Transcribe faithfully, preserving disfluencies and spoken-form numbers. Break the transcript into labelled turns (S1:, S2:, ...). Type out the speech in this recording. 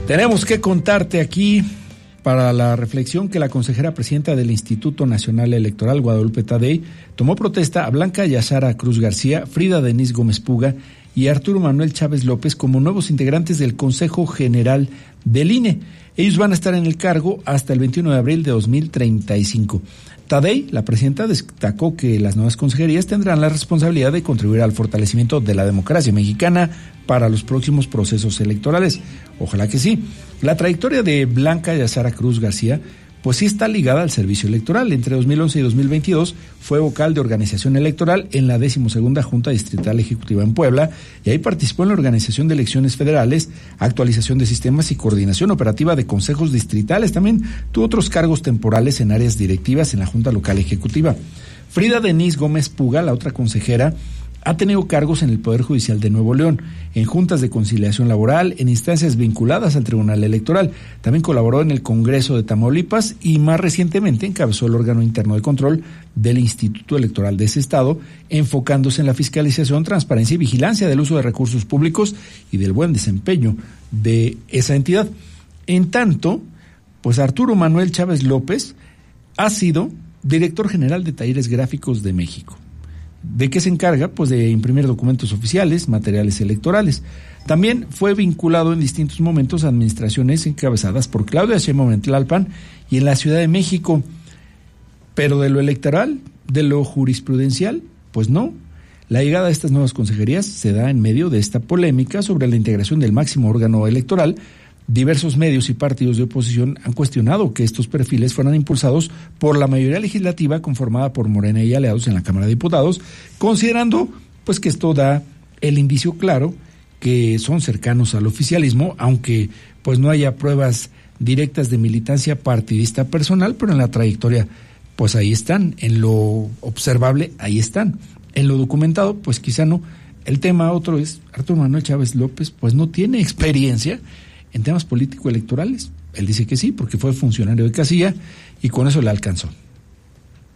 S1: Tenemos que contarte aquí, para la reflexión, que la consejera presidenta del Instituto Nacional Electoral, Guadalupe Tadei, tomó protesta a Blanca Yazara Cruz García, Frida Denise Gómez Puga y Arturo Manuel Chávez López como nuevos integrantes del Consejo General del I N E. Ellos van a estar en el cargo hasta el veintiuno de abril de dos mil treinta y cinco. Tadei, la presidenta, destacó que las nuevas consejerías tendrán la responsabilidad de contribuir al fortalecimiento de la democracia mexicana para los próximos procesos electorales. Ojalá que sí. La trayectoria de Blanca Yazara Cruz García, pues sí está ligada al servicio electoral. Entre dos mil once y dos mil veintidós fue vocal de organización electoral en la decimosegunda Junta Distrital Ejecutiva en Puebla, y ahí participó en la organización de elecciones federales, actualización de sistemas y coordinación operativa de consejos distritales. También tuvo otros cargos temporales en áreas directivas en la Junta Local Ejecutiva. Frida Denise Gómez Puga, la otra consejera, ha tenido cargos en el Poder Judicial de Nuevo León, en juntas de conciliación laboral, en instancias vinculadas al Tribunal Electoral. También colaboró en el Congreso de Tamaulipas y más recientemente encabezó el órgano interno de control del Instituto Electoral de ese estado, enfocándose en la fiscalización, transparencia y vigilancia del uso de recursos públicos y del buen desempeño de esa entidad. En tanto, pues Arturo Manuel Chávez López ha sido director general de Talleres Gráficos de México. ¿De qué se encarga? Pues de imprimir documentos oficiales, materiales electorales. También fue vinculado en distintos momentos a administraciones encabezadas por Claudia Sheinbaum en Tlalpan y en la Ciudad de México. Pero de lo electoral, de lo jurisprudencial, pues no. La llegada de estas nuevas consejerías se da en medio de esta polémica sobre la integración del máximo órgano electoral. Diversos medios y partidos de oposición han cuestionado que estos perfiles fueran impulsados por la mayoría legislativa conformada por Morena y aliados en la Cámara de Diputados, considerando pues que esto da el indicio claro que son cercanos al oficialismo, aunque pues no haya pruebas directas de militancia partidista personal, pero en la trayectoria pues ahí están, en lo observable ahí están, en lo documentado pues quizá no. El tema otro es, Arturo Manuel Chávez López pues no tiene experiencia en temas político-electorales. Él dice que sí, porque fue funcionario de casilla y con eso le alcanzó.